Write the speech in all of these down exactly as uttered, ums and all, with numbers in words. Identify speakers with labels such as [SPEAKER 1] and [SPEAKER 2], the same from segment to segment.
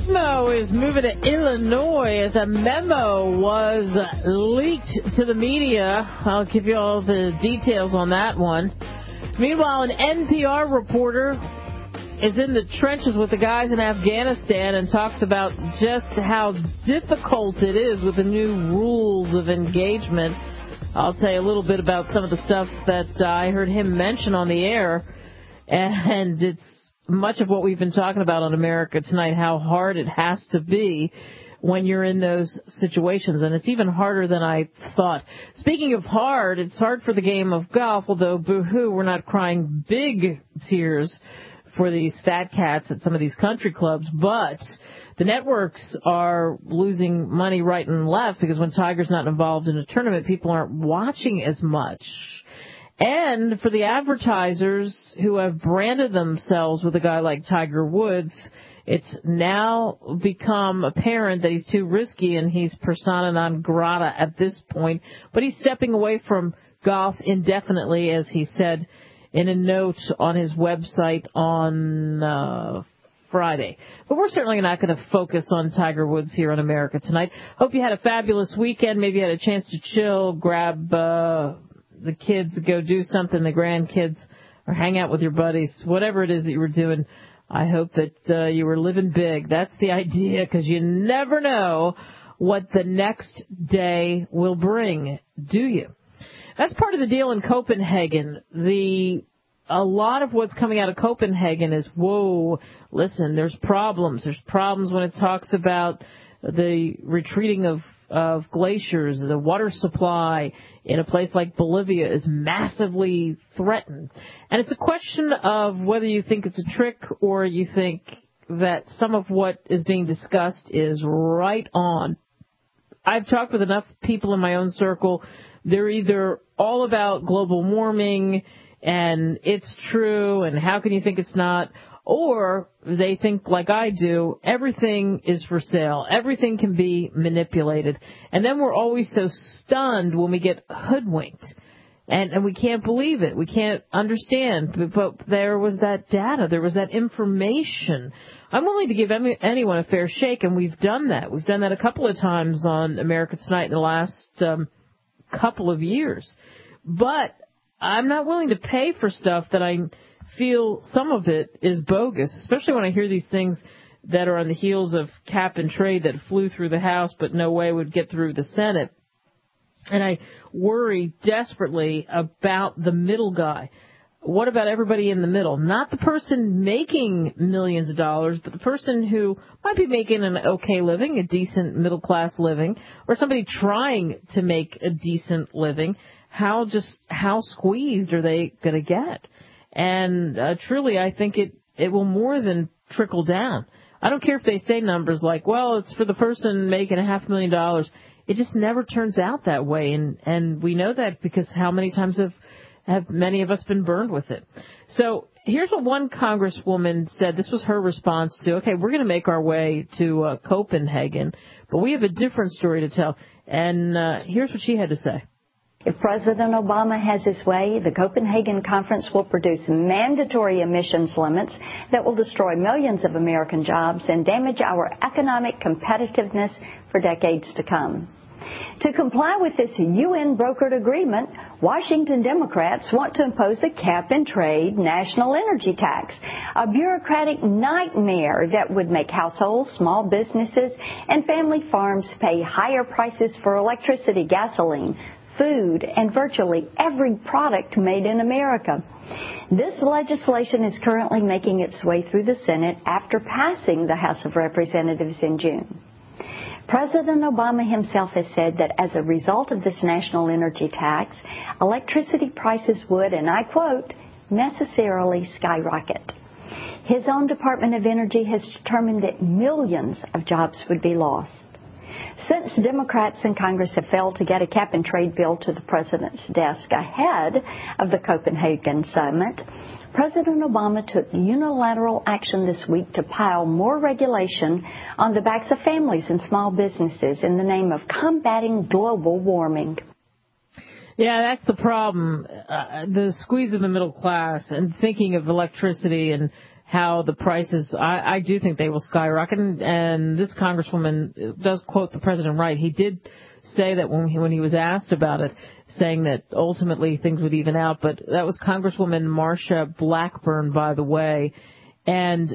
[SPEAKER 1] BitMo is moving to Illinois as a memo was leaked to the media. I'll give you all the details on that one. Meanwhile, an N P R reporter is in the trenches with the guys in Afghanistan and talks about just how difficult it is with the new rules of engagement. I'll tell you a little bit about some of the stuff that I heard him mention on the air, and it's much of what we've been talking about on America Tonight, how hard it has to be when you're in those situations. And it's even harder than I thought. Speaking of hard, it's hard for the game of golf, although boo-hoo, we're not crying big tears for these fat cats at some of these country clubs. But the networks are losing money right and left because when Tiger's not involved in a tournament, people aren't watching as much. And for the advertisers who have branded themselves with a guy like Tiger Woods, it's now become apparent that he's too risky and he's persona non grata at this point. But he's stepping away from golf indefinitely, as he said in a note on his website on uh, Friday. But we're certainly not going to focus on Tiger Woods here on America Tonight. Hope you had a fabulous weekend. Maybe you had a chance to chill, grab uh, the kids, go do something, the grandkids, or hang out with your buddies, whatever it is that you were doing. I hope that uh, you were living big. That's the idea, because you never know what the next day will bring, do you? That's part of the deal in Copenhagen. The a lot of what's coming out of Copenhagen is, whoa, listen, there's problems. There's problems when it talks about the retreating of of glaciers. The water supply in a place like Bolivia is massively threatened. And it's a question of whether you think it's a trick or you think that some of what is being discussed is right on. I've talked with enough people in my own circle. They're either all about global warming and it's true and how can you think it's not, or they think, like I do, everything is for sale. Everything can be manipulated. And then we're always so stunned when we get hoodwinked. And, and we can't believe it. We can't understand. But, but there was that data. There was that information. I'm willing to give any, anyone a fair shake, and we've done that. We've done that a couple of times on America Tonight in the last um, couple of years. But I'm not willing to pay for stuff that I feel some of it is bogus, especially when I hear these things that are on the heels of cap and trade that flew through the House but no way would get through the Senate. And I worry desperately about the middle guy. What about everybody in the middle? Not the person making millions of dollars, but the person who might be making an okay living, a decent middle-class living, or somebody trying to make a decent living. How just how squeezed are they going to get? And uh, truly, I think it, it will more than trickle down. I don't care if they say numbers like, well, it's for the person making a half million dollars. It just never turns out that way. And, and we know that because how many times have, have many of us been burned with it? So here's what one congresswoman said. This was her response to, okay, we're going to make our way to uh, Copenhagen, but we have a different story to tell. And uh, here's what she had to say.
[SPEAKER 2] If President Obama has his way, the Copenhagen Conference will produce mandatory emissions limits that will destroy millions of American jobs and damage our economic competitiveness for decades to come. To comply with this U N-brokered agreement, Washington Democrats want to impose a cap-and-trade national energy tax, a bureaucratic nightmare that would make households, small businesses, and family farms pay higher prices for electricity, gasoline, food, and virtually every product made in America. This legislation is currently making its way through the Senate after passing the House of Representatives in June. President Obama himself has said that as a result of this national energy tax, electricity prices would, and I quote, necessarily skyrocket. His own Department of Energy has determined that millions of jobs would be lost. Since Democrats in Congress have failed to get a cap-and-trade bill to the president's desk ahead of the Copenhagen summit, President Obama took unilateral action this week to pile more regulation on the backs of families and small businesses in the name of combating global warming.
[SPEAKER 1] Yeah, that's the problem. Uh, the squeeze of the middle class and thinking of electricity and how the prices, I, I do think they will skyrocket. And, and this congresswoman does quote the president right. He did say that when he, when he was asked about it, saying that ultimately things would even out. But that was Congresswoman Marsha Blackburn, by the way. And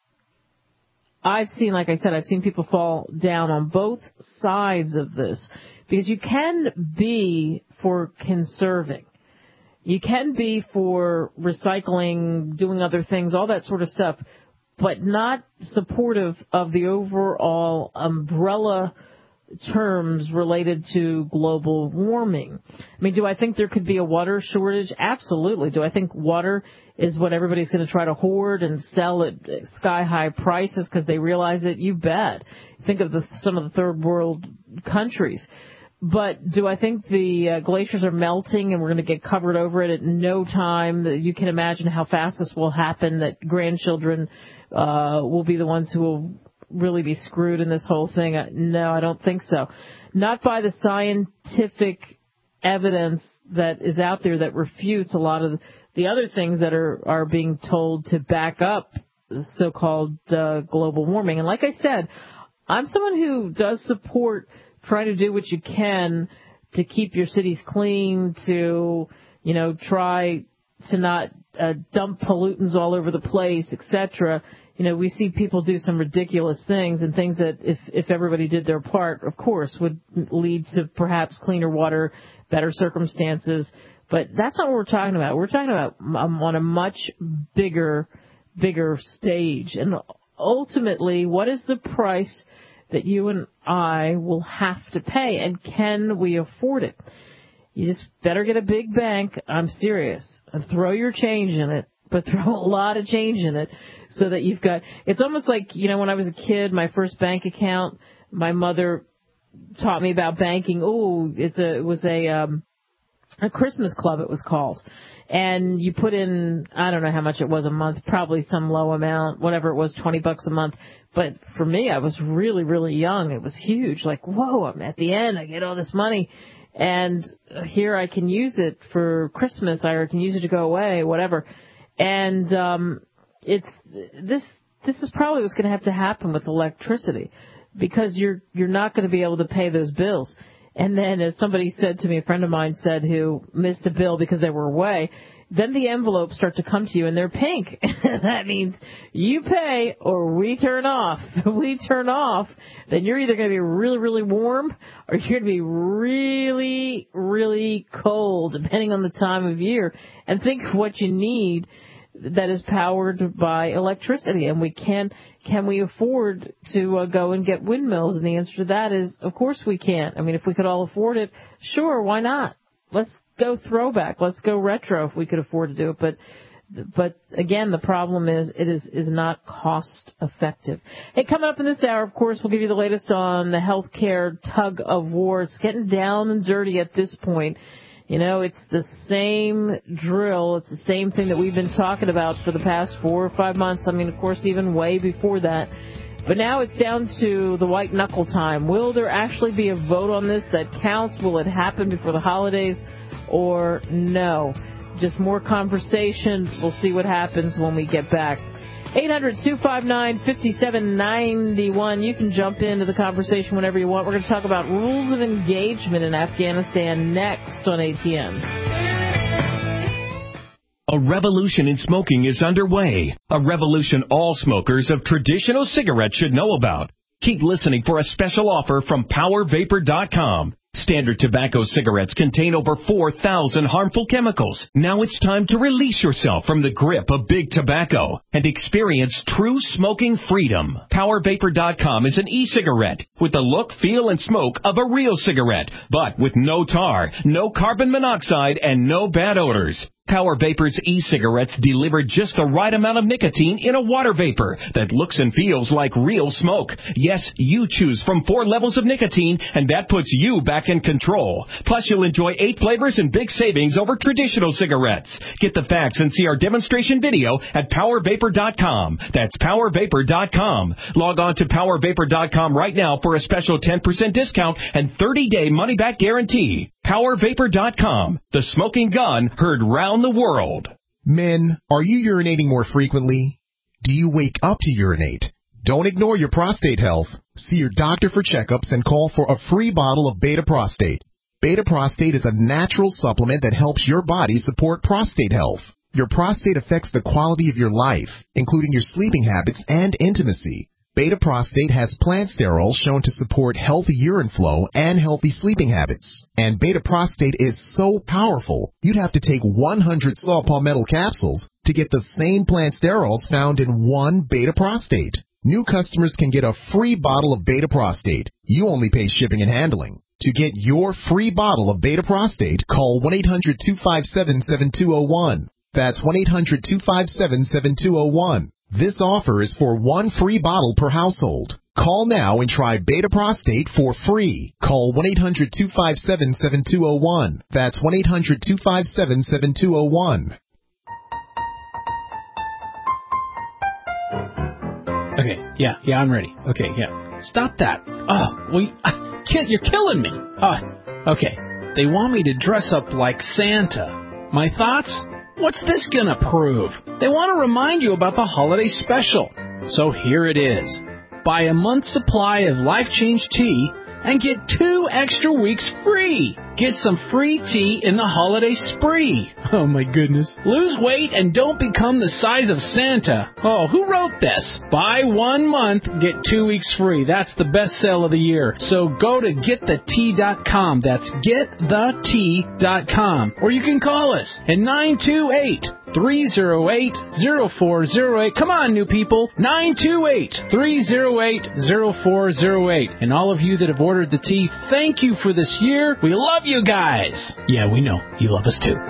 [SPEAKER 1] I've seen, like I said, I've seen people fall down on both sides of this, because you can be for conserving. You can be for recycling, doing other things, all that sort of stuff, but not supportive of the overall umbrella terms related to global warming. I mean, do I think there could be a water shortage? Absolutely. Do I think water is what everybody's going to try to hoard and sell at sky-high prices because they realize it? You bet. Think of the, some of the third world countries. But do I think the uh, glaciers are melting and we're going to get covered over it at no time? You can imagine how fast this will happen, that grandchildren uh, will be the ones who will really be screwed in this whole thing. No, I don't think so. Not by the scientific evidence that is out there that refutes a lot of the other things that are, are being told to back up so-called uh, global warming. And like I said, I'm someone who does support trying to do what you can to keep your cities clean, to, you know, try to not uh, dump pollutants all over the place, et cetera. You know, we see people do some ridiculous things, and things that if, if everybody did their part, of course, would lead to perhaps cleaner water, better circumstances. But that's not what we're talking about. We're talking about um, on a much bigger, bigger stage. And ultimately, what is the price that you and I will have to pay, and can we afford it? You just better get a big bank, I'm serious, and throw your change in it, but throw a lot of change in it so that you've got, it's almost like, you know, when I was a kid, my first bank account, my mother taught me about banking. Oh, it's a, it was a, um, a Christmas club, it was called. And you put in, I don't know how much it was a month, probably some low amount, whatever it was, twenty bucks a month. But for me, I was really, really young. It was huge. Like, whoa, I'm at the end. I get all this money. And here I can use it for Christmas. I can use it to go away, whatever. And um, it's this this is probably what's going to have to happen with electricity, because you're you're not going to be able to pay those bills. And then, as somebody said to me, a friend of mine said, who missed a bill because they were away, then the envelopes start to come to you and they're pink. That means you pay or we turn off. If we turn off, then you're either going to be really, really warm or you're going to be really, really cold, depending on the time of year. And think of what you need that is powered by electricity. And we can, can we afford to uh, go and get windmills? And the answer to that is, of course we can. I mean, if we could all afford it, sure, why not? Let's go throwback. Let's go retro if we could afford to do it. But, but again, the problem is it is, is not cost effective. Hey, coming up in this hour, of course, we'll give you the latest on the healthcare tug of war. It's getting down and dirty at this point. You know, it's the same drill. It's the same thing that we've been talking about for the past four or five months. I mean, of course, even way before that. But now it's down to the white knuckle time. Will there actually be a vote on this that counts? Will it happen before the holidays or no? Just more conversation. We'll see what happens when we get back. eight hundred, two five nine, five seven nine one. You can jump into the conversation whenever you want. We're going to talk about rules of engagement in Afghanistan next on A T M.
[SPEAKER 3] A revolution in smoking is underway. A revolution all smokers of traditional cigarettes should know about. Keep listening for a special offer from power vapor dot com. Standard tobacco cigarettes contain over four thousand harmful chemicals. Now it's time to release yourself from the grip of big tobacco and experience true smoking freedom. power vapor dot com is an e-cigarette with the look, feel, and smoke of a real cigarette, but with no tar, no carbon monoxide, and no bad odors. Power Vapor's e-cigarettes deliver just the right amount of nicotine in a water vapor that looks and feels like real smoke. Yes, you choose from four levels of nicotine, and that puts you back in control. Plus, you'll enjoy eight flavors and big savings over traditional cigarettes. Get the facts and see our demonstration video at power vapor dot com. That's power vapor dot com. Log on to power vapor dot com right now for a special ten percent discount and thirty-day money-back guarantee. power vapor dot com. The smoking gun heard round the world.
[SPEAKER 4] Men, are you urinating more frequently? Do you wake up to urinate? Don't ignore your prostate health. See your doctor for checkups and call for a free bottle of Beta Prostate. Beta Prostate is a natural supplement that helps your body support prostate health. Your prostate affects the quality of your life, including your sleeping habits and intimacy. Beta Prostate has plant sterol shown to support healthy urine flow and healthy sleeping habits. And Beta Prostate is so powerful, you'd have to take one hundred saw palmetto capsules to get the same plant sterols found in one Beta Prostate. New customers can get a free bottle of Beta Prostate. You only pay shipping and handling. To get your free bottle of Beta Prostate, call one eight hundred two five seven seven two zero one. That's one eight hundred two five seven seven two zero one. This offer is for one free bottle per household. Call now and try Beta Prostate for free. Call one eight hundred two five seven seven two zero one. That's one eight hundred two five seven seven two zero one.
[SPEAKER 5] Okay, yeah, yeah, I'm ready. Okay, yeah. Stop that. Oh, well, uh, you're killing me. Uh, okay, they want me to dress up like Santa. My thoughts? What's this gonna prove? They want to remind you about the holiday special. So here it is. Buy a month's supply of Life Change tea and get two extra weeks free. Get some free tea in the holiday spree. Oh, my goodness. Lose weight and don't become the size of Santa. Oh, who wrote this? Buy one month, get two weeks free. That's the best sale of the year. So go to get the tea dot com. That's get the tea dot com. Or you can call us at nine two eight, three oh eight, oh four oh eight. Come on, new people. nine two eight, three oh eight, oh four oh eight. And all of you that have ordered the tea, thank you for this year. We love you guys. Yeah, we know. You love us too.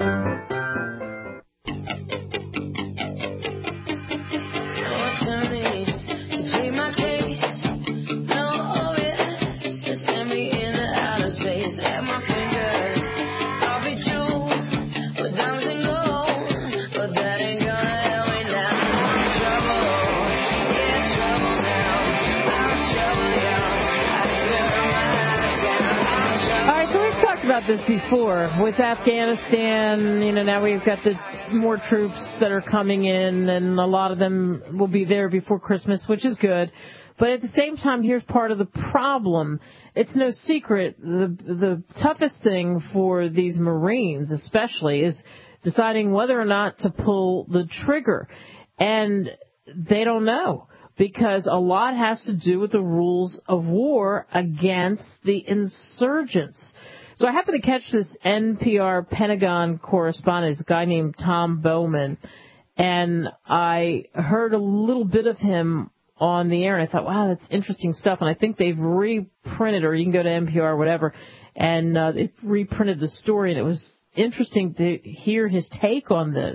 [SPEAKER 1] This before with Afghanistan, you know, now we've got the more troops that are coming in, and a lot of them will be there before Christmas, which is good. But at the same time, here's part of the problem. It's no secret. The the toughest thing for these Marines, especially, is deciding whether or not to pull the trigger, and they don't know, because a lot has to do with the rules of war against the insurgents. So I happened to catch this N P R Pentagon correspondent, a guy named Tom Bowman, and I heard a little bit of him on the air, and I thought, wow, that's interesting stuff. And I think they've reprinted, or you can go to N P R or whatever, and uh, they've reprinted the story, and it was interesting to hear his take on this.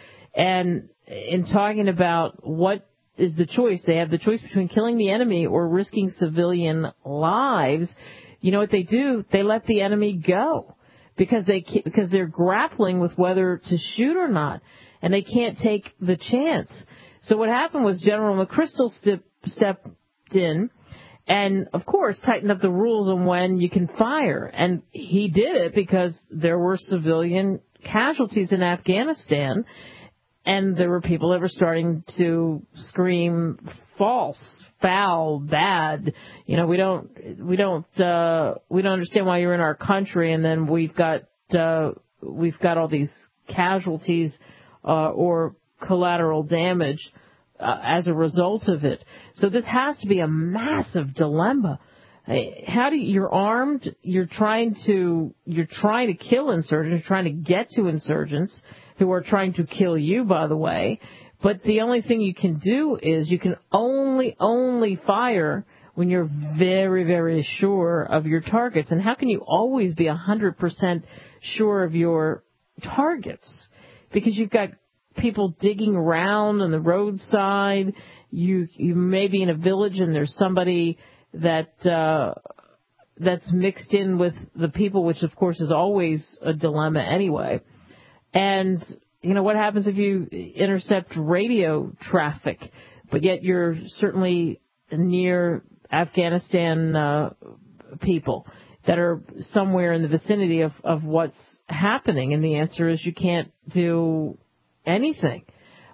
[SPEAKER 1] And in talking about what is the choice, they have the choice between killing the enemy or risking civilian lives. You know what they do? They let the enemy go because they because they're grappling with whether to shoot or not, and they can't take the chance. So what happened was General McChrystal step, stepped in and, of course, tightened up the rules on when you can fire. And he did it because there were civilian casualties in Afghanistan, and there were people that were starting to scream false, foul, bad. You know, we don't, we don't, uh, we don't understand why you're in our country, and then we've got, uh, we've got all these casualties, uh, or collateral damage, uh, as a result of it. So this has to be a massive dilemma. How do you, you're armed, you're trying to, you're trying to kill insurgents, you're trying to get to insurgents who are trying to kill you, by the way. But the only thing you can do is you can only, only fire when you're very, very sure of your targets. And how can you always be one hundred percent sure of your targets? Because you've got people digging around on the roadside. You, you may be in a village and there's somebody that, uh, that's mixed in with the people, which of course is always a dilemma anyway. And, you know, what happens if you intercept radio traffic, but yet you're certainly near Afghanistan uh, people that are somewhere in the vicinity of, of what's happening? And the answer is you can't do anything.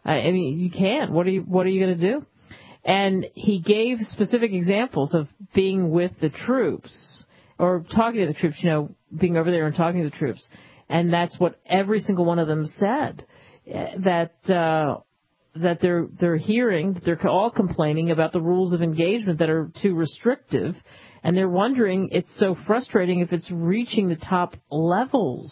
[SPEAKER 1] I, I mean, you can't. What are you, what are you going to do? And he gave specific examples of being with the troops or talking to the troops, you know, being over there and talking to the troops. And that's what every single one of them said, that uh, that they're they're hearing, they're all complaining about the rules of engagement that are too restrictive, and they're wondering, it's so frustrating if it's reaching the top levels.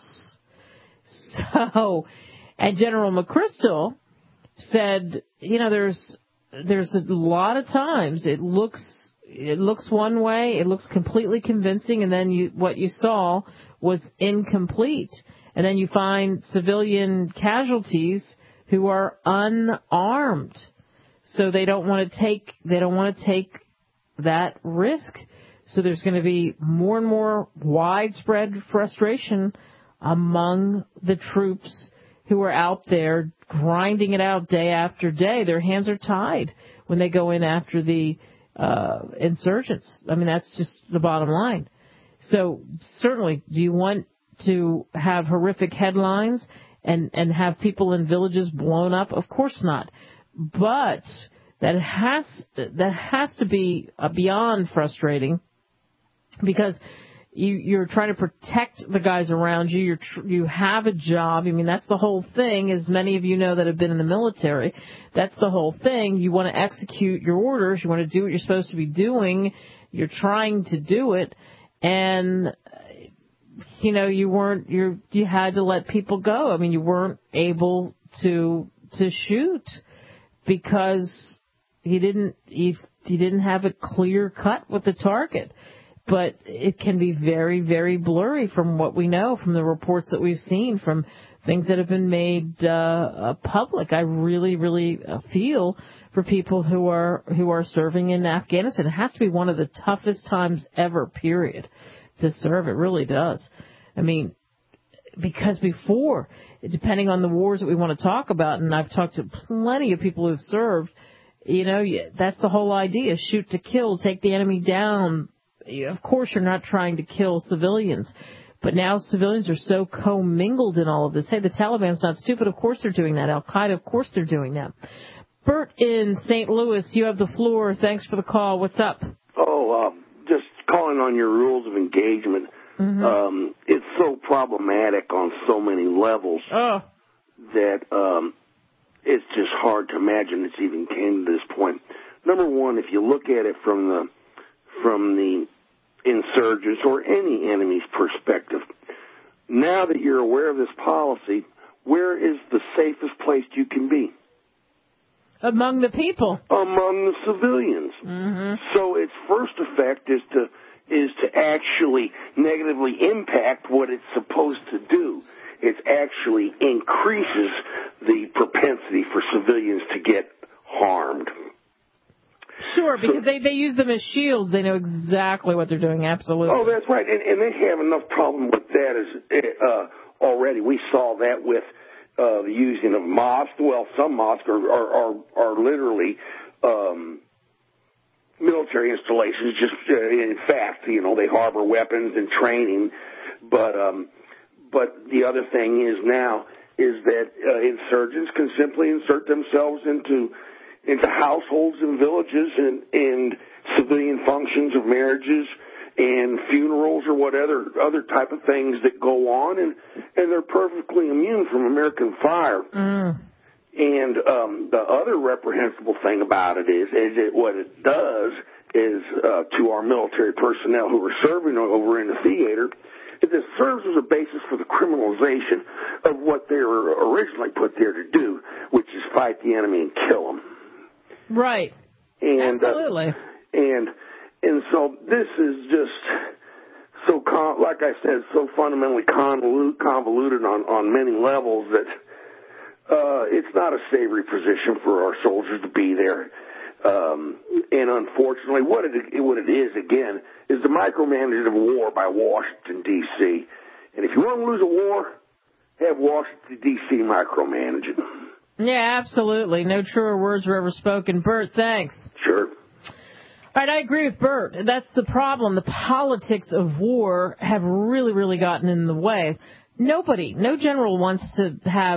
[SPEAKER 1] So, and General McChrystal said, you know, there's there's a lot of times it looks it looks one way, it looks completely convincing, and then you what you saw was incomplete. And then you find civilian casualties who are unarmed. So they don't want to take they don't want to take that risk. So there's going to be more and more widespread frustration among the troops who are out there grinding it out day after day. Their hands are tied when they go in after the uh, insurgents. I mean, that's just the bottom line. So certainly, do you want to have horrific headlines and, and have people in villages blown up? Of course not. But that has that has to be beyond frustrating, because you, you're trying to protect the guys around you. You're tr- you have a job. I mean, that's the whole thing, as many of you know that have been in the military. That's the whole thing. You want to execute your orders. You want to do what you're supposed to be doing. You're trying to do it. And you know, you weren't, you you had to let people go. I mean, you weren't able to, to shoot because he didn't, he, he didn't have a clear cut with the target. But it can be very, very blurry from what we know, from the reports that we've seen, from things that have been made, uh, public. I really, really feel for people who are, who are serving in Afghanistan. It has to be one of the toughest times ever, period, to serve. It really does. I mean, because before, depending on the wars that we want to talk about, and I've talked to plenty of people who've served, you know, that's the whole idea: shoot to kill, take the enemy down. Of course, you're not trying to kill civilians, but now civilians are so commingled in all of this. Hey, the Taliban's not stupid. Of course they're doing that. Al Qaeda, of course they're doing that. Bert in Saint Louis, you have the floor. Thanks for the call. What's up?
[SPEAKER 6] Oh, uh, just calling on your rules of engagement. Mm-hmm. Um, it's so problematic on so many levels oh. that um, it's just hard to imagine it's even came to this point. Number one, if you look at it from the from the insurgents or any enemy's perspective, now that you're aware of this policy, where is the safest place you can be?
[SPEAKER 1] Among the people.
[SPEAKER 6] Among the civilians.
[SPEAKER 1] Mm-hmm.
[SPEAKER 6] So its first effect is to is to actually negatively impact what it's supposed to do. It actually increases the propensity for civilians to get harmed.
[SPEAKER 1] Sure, because so, they, they use them as shields. They know exactly what they're doing, absolutely.
[SPEAKER 6] Oh, that's right. And, and they have enough problem with that as uh, already. We saw that with uh, the using of mosques. Well, some mosques are, are, are, are literally um, military installations. Just uh, in fact, you know, they harbor weapons and training. But um, but the other thing is now is that uh, insurgents can simply insert themselves into into households and villages and, and civilian functions of marriages and funerals or whatever other type of things that go on, and, and they're perfectly immune from American fire.
[SPEAKER 1] Mm.
[SPEAKER 6] And um, the other reprehensible thing about it is, is it, what it does is uh, to our military personnel who are serving over in the theater, is it serves as a basis for the criminalization of what they were originally put there to do, which is fight the enemy and kill them.
[SPEAKER 1] Right.
[SPEAKER 6] And,
[SPEAKER 1] Absolutely.
[SPEAKER 6] Uh, and and so this is just so, con- like I said, so fundamentally convoluted, convoluted on, on many levels that uh, it's not a savory position for our soldiers to be there. Um, and unfortunately, what it, what it is, again, is the micromanagement of war by Washington, D C And if you want to lose a war, have Washington, D C micromanage it.
[SPEAKER 1] Yeah, absolutely. No truer words were ever spoken. Bert, thanks.
[SPEAKER 6] Sure.
[SPEAKER 1] All right, I agree with Bert. That's the problem. The politics of war have really, really gotten in the way. Nobody, no general wants to have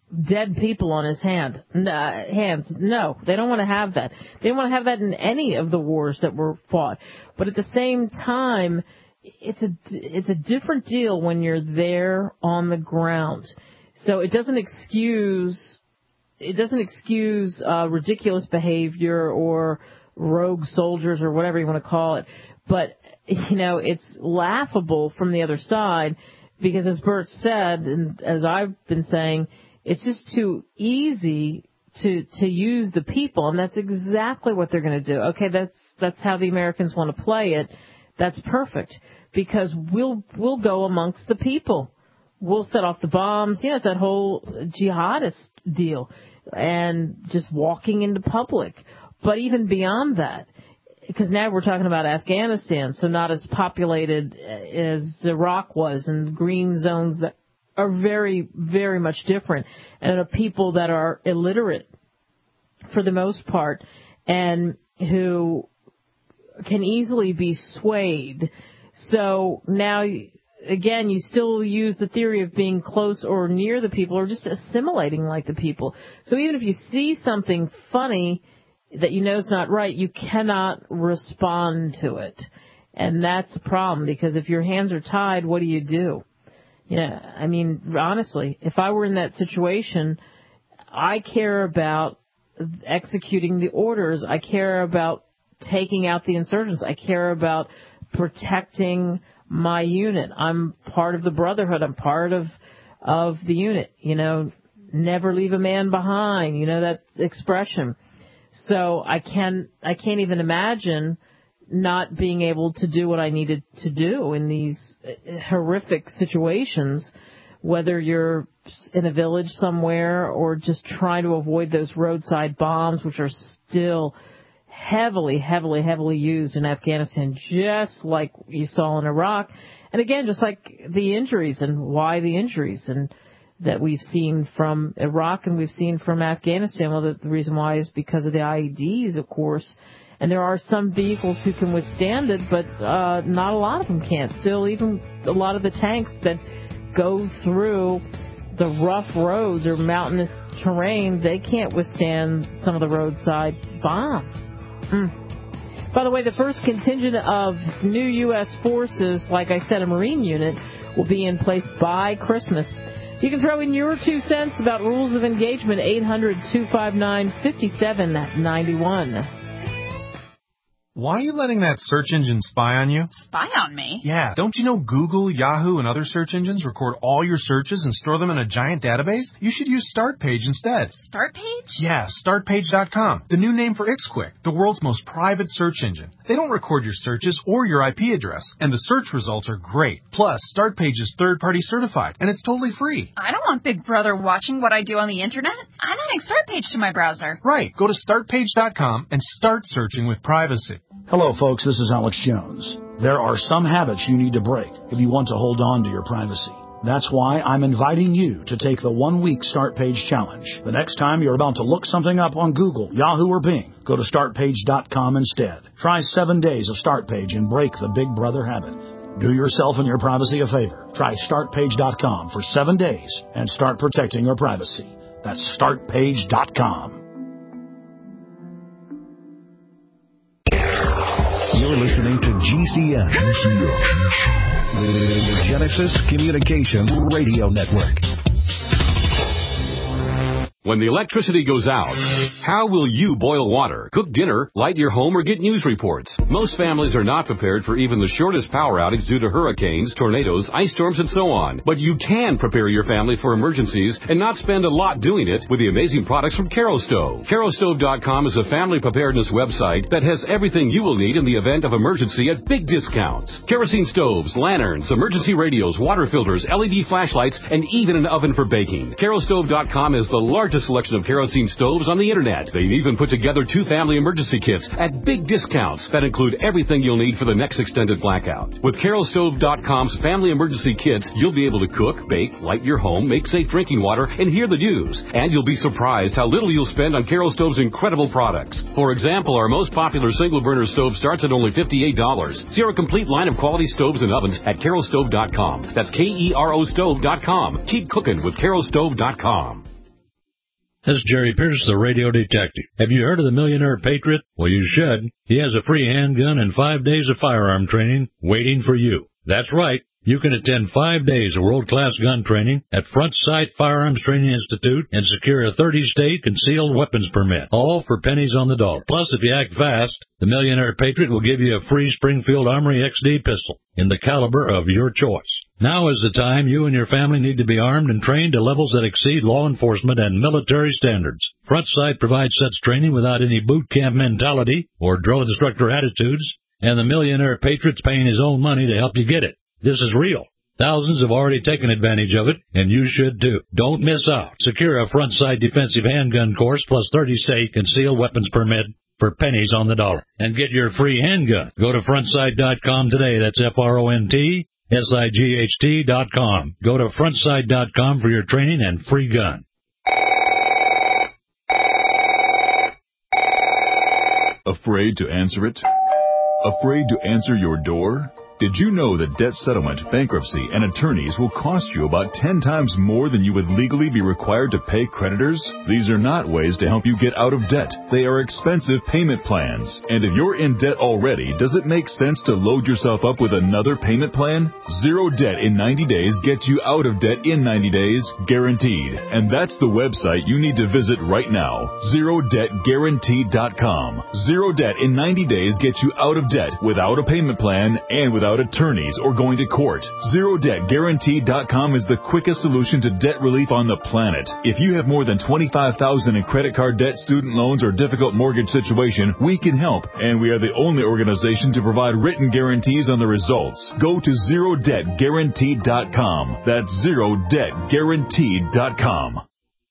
[SPEAKER 1] dead people on his hand, uh, hands. No, they don't want to have that. They don't want to have that in any of the wars that were fought. But at the same time, it's a, it's a different deal when you're there on the ground. So it doesn't excuse, it doesn't excuse uh, ridiculous behavior or rogue soldiers or whatever you want to call it. But, you know, it's laughable from the other side because, as Bert said, and as I've been saying, it's just too easy to to use the people, and that's exactly what they're going to do. Okay, that's that's how the Americans want to play it. That's perfect because we'll we'll go amongst the people. We'll set off the bombs. You know, it's that whole jihadist deal, and just walking into public. But even beyond that, because now we're talking about Afghanistan, so not as populated as Iraq was, and green zones that are very, very much different, and are people that are illiterate for the most part, and who can easily be swayed. So now, again, you still use the theory of being close or near the people, or just assimilating like the people. So even if you see something funny that you know is not right, you cannot respond to it. And that's a problem, because if your hands are tied, what do you do? Yeah, I mean, honestly, if I were in that situation, I care about executing the orders. I care about taking out the insurgents. I care about protecting my unit. I'm part of the brotherhood. I'm part of of the unit. You know, never leave a man behind. You know that expression. So I can I can't even imagine not being able to do what I needed to do in these horrific situations, whether you're in a village somewhere or just trying to avoid those roadside bombs, which are still heavily, heavily, heavily used in Afghanistan, just like you saw in Iraq. And again, just like the injuries and why the injuries and that we've seen from Iraq and we've seen from Afghanistan. Well, the, the reason why is because of the I E Ds, of course. And there are some vehicles who can withstand it, but uh, not a lot of them can. Still, even a lot of the tanks that go through the rough roads or mountainous terrain, they can't withstand some of the roadside bombs. Mm. By the way, the first contingent of new U S forces, like I said, a Marine unit, will be in place by Christmas. You can throw in your two cents about rules of engagement, eight hundred, two five nine, five seven nine one.
[SPEAKER 7] Why are you letting that search engine spy on you?
[SPEAKER 8] Spy on me?
[SPEAKER 7] Yeah. Don't you know Google, Yahoo, and other search engines record all your searches and store them in a giant database? You should use StartPage instead.
[SPEAKER 8] StartPage?
[SPEAKER 7] Yeah, start page dot com. The new name for IxQuick, the world's most private search engine. They don't record your searches or your I P address, and the search results are great. Plus, StartPage is third-party certified, and it's totally free.
[SPEAKER 8] I don't want Big Brother watching what I do on the Internet. I'm adding StartPage to my browser.
[SPEAKER 7] Right. Go to start page dot com and start searching with privacy.
[SPEAKER 9] Hello, folks. This is Alex Jones. There are some habits you need to break if you want to hold on to your privacy. That's why I'm inviting you to take the one-week Start Page Challenge. The next time you're about to look something up on Google, Yahoo, or Bing, go to start page dot com instead. Try seven days of StartPage and break the Big Brother habit. Do yourself and your privacy a favor. Try start page dot com for seven days and start protecting your privacy. That's start page dot com.
[SPEAKER 3] You're listening to G C N, G C N. The Genesis Communications Radio Network.
[SPEAKER 10] When the electricity goes out, how will you boil water, cook dinner, light your home, or get news reports? Most families are not prepared for even the shortest power outage due to hurricanes, tornadoes, ice storms, and so on. But you can prepare your family for emergencies and not spend a lot doing it with the amazing products from Kerostove. Kerostove dot com is a family preparedness website that has everything you will need in the event of emergency at big discounts. Kerosene stoves, lanterns, emergency radios, water filters, L E D flashlights, and even an oven for baking. Kerostove dot com is the largest selection of kerosene stoves on the internet. They even put together two family emergency kits at big discounts that include everything you'll need for the next extended blackout. With Kerostove dot com's family emergency kits, you'll be able to cook, bake, light your home, make safe drinking water, and hear the news. And you'll be surprised how little you'll spend on Kerostove's incredible products. For example, our most popular single burner stove starts at only fifty-eight dollars. See our complete line of quality stoves and ovens at Kerostove dot com. That's K E R O stove dot com. Keep cooking with Kerostove dot com.
[SPEAKER 11] This is Jerry Pierce, the radio detective. Have you heard of the Millionaire Patriot? Well, you should. He has a free handgun and five days of firearm training waiting for you. That's right. You can attend five days of world-class gun training at Front Sight Firearms Training Institute and secure a thirty-state concealed weapons permit, all for pennies on the dollar. Plus, if you act fast, the Millionaire Patriot will give you a free Springfield Armory X D pistol in the caliber of your choice. Now is the time you and your family need to be armed and trained to levels that exceed law enforcement and military standards. Front Sight provides such training without any boot camp mentality or drill instructor attitudes, and the Millionaire Patriot's paying his own money to help you get it. This is real. Thousands have already taken advantage of it, and you should too. Don't miss out. Secure a Front Sight defensive handgun course plus thirty-state concealed weapons permit for pennies on the dollar. And get your free handgun. Go to front sight dot com today. That's F R O N T S I G H T dot com. Go to front sight dot com for your training and free gun.
[SPEAKER 12] Afraid to answer it? Afraid to answer your door? Did you know that debt settlement, bankruptcy, and attorneys will cost you about ten times more than you would legally be required to pay creditors? These are not ways to help you get out of debt. They are expensive payment plans. And if you're in debt already, does it make sense to load yourself up with another payment plan? Zero debt in ninety days gets you out of debt in ninety days, guaranteed. And that's the website you need to visit right now, zero debt guaranteed dot com. Zero debt in ninety days gets you out of debt without a payment plan and without attorneys or going to court. zero debt guaranteed dot com is the quickest solution to debt relief on the planet. If you have more than twenty-five thousand dollars in credit card debt, student loans, or difficult mortgage situation, we can help, and we are the only organization to provide written guarantees on the results. Go to zero debt guaranteed dot com. That's zero debt guaranteed dot com.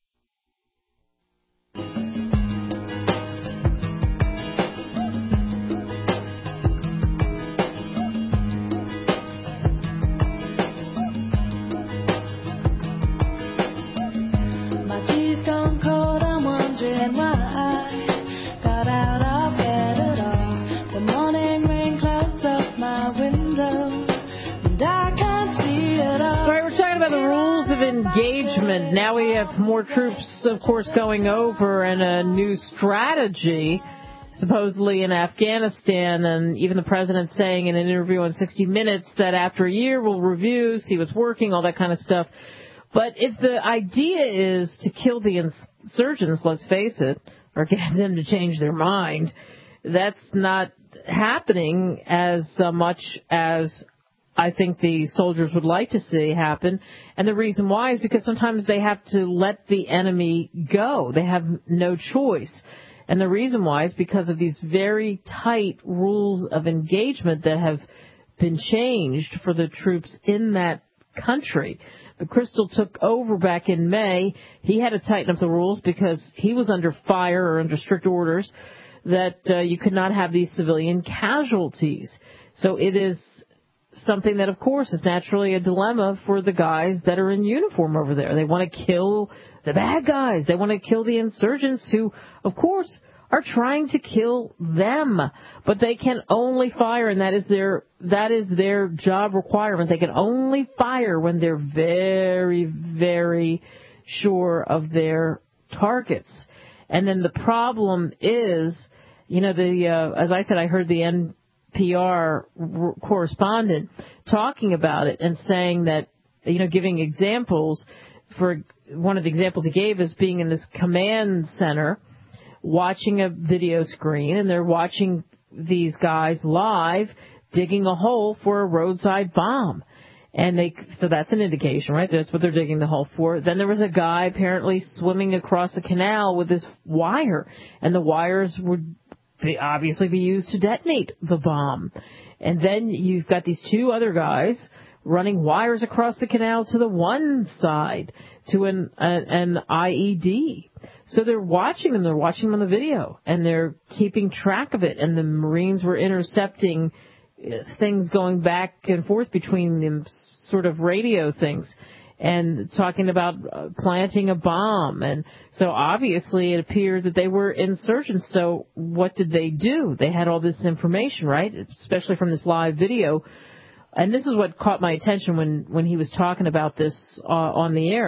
[SPEAKER 1] Engagement. Now we have more troops, of course, going over, and a new strategy supposedly in Afghanistan, and even the president saying in an interview on sixty minutes that after a year we'll review, see what's working, all that kind of stuff. But if the idea is to kill the insurgents, let's face it, or get them to change their mind, that's not happening as uh, much as I think the soldiers would like to see happen. And the reason why is because sometimes they have to let the enemy go. They have no choice. And the reason why is because of these very tight rules of engagement that have been changed for the troops in that country. McChrystal took over back in May. He had to tighten up the rules because he was under fire or under strict orders that uh, you could not have these civilian casualties. So it is something that, of course, is naturally a dilemma for the guys that are in uniform over there. They want to kill the bad guys. They want to kill the insurgents who, of course, are trying to kill them. But they can only fire, and that is their that is their job requirement. They can only fire when they're very, very sure of their targets. And then the problem is, you know, the uh, as I said, I heard the N P R correspondent talking about it and saying that, you know, giving examples. For one of the examples he gave is being in this command center, watching a video screen, and they're watching these guys live digging a hole for a roadside bomb. And they, so that's an indication, right? That's what they're digging the hole for. Then there was a guy apparently swimming across a canal with this wire, and the wires would be obviously be used to detonate the bomb. And then you've got these two other guys running wires across the canal to the one side to an, an, an I E D. So they're watching them, they're watching them on the video, and they're keeping track of it. And the Marines were intercepting things going back and forth between them, sort of radio things, and talking about planting a bomb. And so obviously it appeared that they were insurgents. So what did they do? They had all this information, right? Especially from this live video. And this is what caught my attention when, when he was talking about this uh, on the air.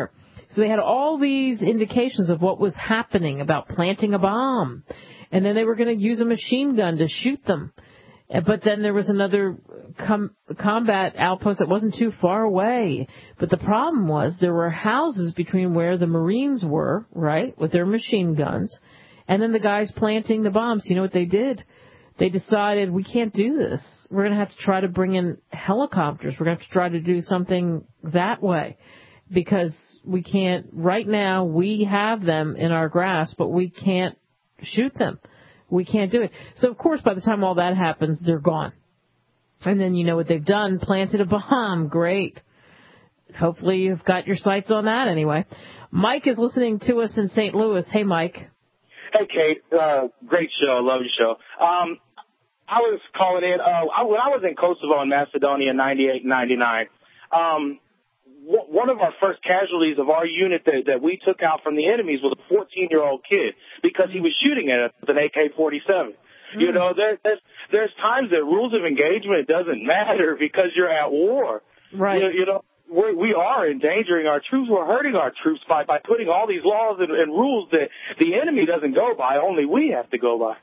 [SPEAKER 1] So they had all these indications of what was happening about planting a bomb. And then they were going to use a machine gun to shoot them. But then there was another com- combat outpost that wasn't too far away. But the problem was there were houses between where the Marines were, right, with their machine guns, and then the guys planting the bombs. You know what they did? They decided, we can't do this. We're going to have to try to bring in helicopters. We're going to have to try to do something that way because we can't, right now, we have them in our grasp, but we can't shoot them. We can't do it. So, of course, by the time all that happens, they're gone. And then you know what they've done, planted a bomb. Great. Hopefully you've got your sights on that anyway. Mike is listening to us in Saint Louis. Hey, Mike.
[SPEAKER 13] Hey, Kate. Uh, great show. Love your show. Um, I was calling in. Uh, I, when I was in Kosovo and Macedonia in ninety-eight and ninety-nine, um, w- one of our first casualties of our unit that, that we took out from the enemies was a fourteen-year-old kid because he was shooting at us with an A K forty-seven. Mm. You know, there, there's, there's times that rules of engagement doesn't matter because you're at war.
[SPEAKER 1] Right.
[SPEAKER 13] You, you know, we're, we are endangering our troops. We're hurting our troops by, by putting all these laws and, and rules that the enemy doesn't go by. Only we have to go by.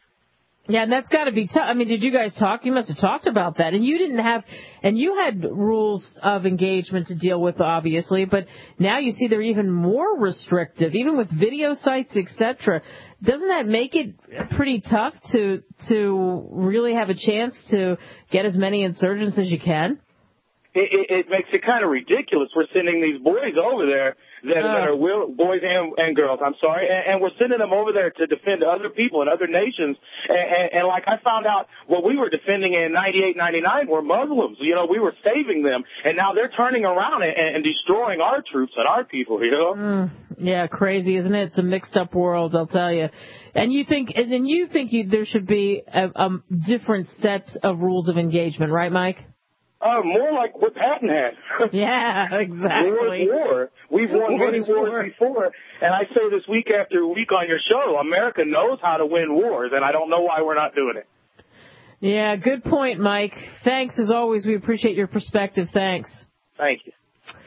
[SPEAKER 1] Yeah, and that's got to be tough. I mean, did you guys talk? You must have talked about that. And you didn't have, and you had rules of engagement to deal with, obviously, but now you see they're even more restrictive, even with video sites, et cetera. Doesn't that make it pretty tough to to really have a chance to get as many insurgents as you can?
[SPEAKER 13] It, it, it makes it kind of ridiculous. We're sending these boys over there that, uh, that are will, boys and, and girls, I'm sorry, and, and we're sending them over there to defend other people and other nations. And, and, and like I found out, what we were defending in ninety-eight, ninety-nine were Muslims. You know, we were saving them, and now they're turning around and, and destroying our troops and our people, you know?
[SPEAKER 1] Mm, yeah, crazy, isn't it? It's a mixed-up world, I'll tell you. And you think, and then you think you, there should be a, a different set of rules of engagement, right, Mike?
[SPEAKER 13] Uh, more like what Patton had.
[SPEAKER 1] Yeah, exactly.
[SPEAKER 13] War is war. We've won
[SPEAKER 1] War
[SPEAKER 13] many
[SPEAKER 1] is
[SPEAKER 13] wars
[SPEAKER 1] war.
[SPEAKER 13] before, and I say this week after week on your show, America knows how to win wars, and I don't know why we're not doing it.
[SPEAKER 1] Yeah, good point, Mike. Thanks, as always. We appreciate your perspective. Thanks.
[SPEAKER 13] Thank you.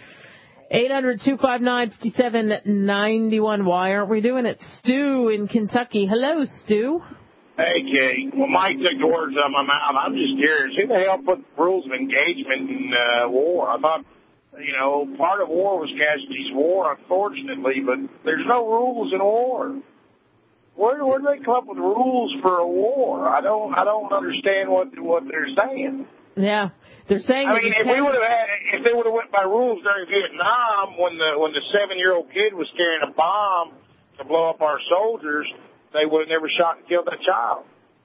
[SPEAKER 1] eight hundred, two five nine, five seven nine one. Why aren't we doing it? Stu in Kentucky. Hello, Stu.
[SPEAKER 14] Hey, Kate. Well, Mike took the words out of my mouth. I'm just curious. Who the hell put rules of engagement in uh, war? I thought, you know, part of war was casualties war, unfortunately, but there's no rules in war. Where, where do they come up with rules for a war? I don't, I don't understand what what they're saying.
[SPEAKER 1] Yeah, they're saying.
[SPEAKER 14] I mean, if we would have had, if they would have went by rules during Vietnam, when the when the seven-year-old kid was carrying a bomb to blow up our soldiers, they would have never shot and killed that child.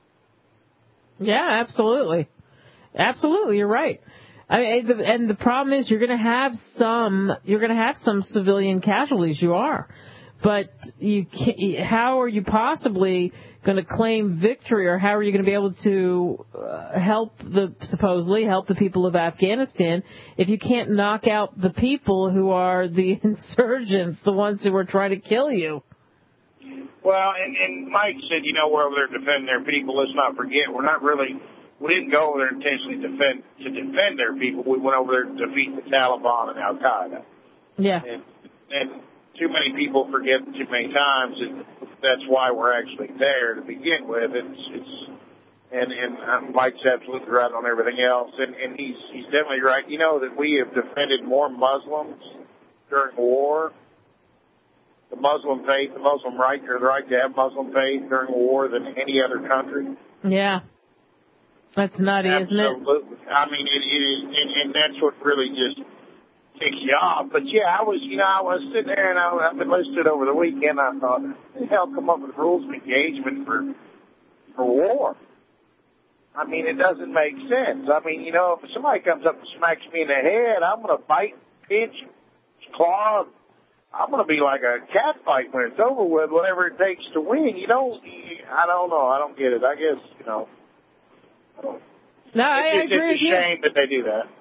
[SPEAKER 1] Yeah, absolutely. Absolutely, you're right. I mean, and the problem is you're going to have some, you're going to have some civilian casualties. You are. But you can't, how are you possibly going to claim victory, or how are you going to be able to uh, help the, supposedly help the people of Afghanistan if you can't knock out the people who are the insurgents, the ones who are trying to kill you?
[SPEAKER 14] Well, and, and Mike said, you know, we're over there defending their people. Let's not forget, we're not really, we didn't go over there intentionally defend, to defend their people. We went over there to defeat the Taliban and Al-Qaeda.
[SPEAKER 1] Yeah.
[SPEAKER 14] And, and too many people forget too many times that that's why we're actually there to begin with. It's, it's, and, and um, Mike's absolutely right on everything else. And, and he's, he's definitely right. You know that we have defended more Muslims during war. The Muslim faith, the Muslim right, or the right to have Muslim faith during a war than any other country.
[SPEAKER 1] Yeah. That's nutty,
[SPEAKER 14] Absolutely.
[SPEAKER 1] isn't it?
[SPEAKER 14] I mean, it, it is, and, and that's what really just ticks you off. But yeah, I was, you know, I was sitting there and I, I've been listening over the weekend. I thought, who the hell come up with rules of engagement for, for war? I mean, it doesn't make sense. I mean, you know, if somebody comes up and smacks me in the head, I'm going to bite, pinch, claw. I'm going to be like a cat fight when it's over with, whatever it takes to win. You don't, I don't know. I don't get it. I guess, you know. I don't,
[SPEAKER 1] no, I,
[SPEAKER 14] it's,
[SPEAKER 1] I agree
[SPEAKER 14] it's a shame that they do that.